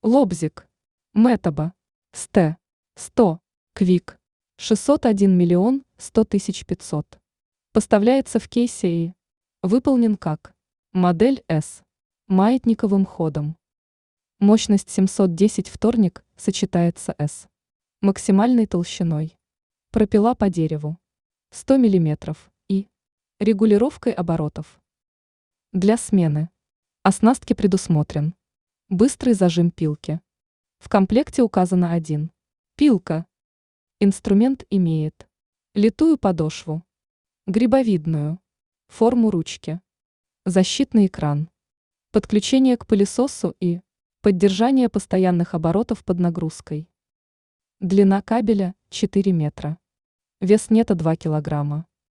Лобзик. Метаба. СТ. 100. Квик. 601 миллион 100 тысяч 500. Поставляется в кейсе и выполнен как модель S. Маятниковым ходом. Мощность 710 вторник сочетается с максимальной толщиной. Пропила по дереву 100 мм и регулировкой оборотов. Для смены оснастки предусмотрен быстрый зажим пилки. В комплекте указано 1. Пилка. Инструмент имеет литую подошву, грибовидную, форму ручки, защитный экран, подключение к пылесосу и поддержание постоянных оборотов под нагрузкой. Длина кабеля 4 метра. Вес нета 2 килограмма.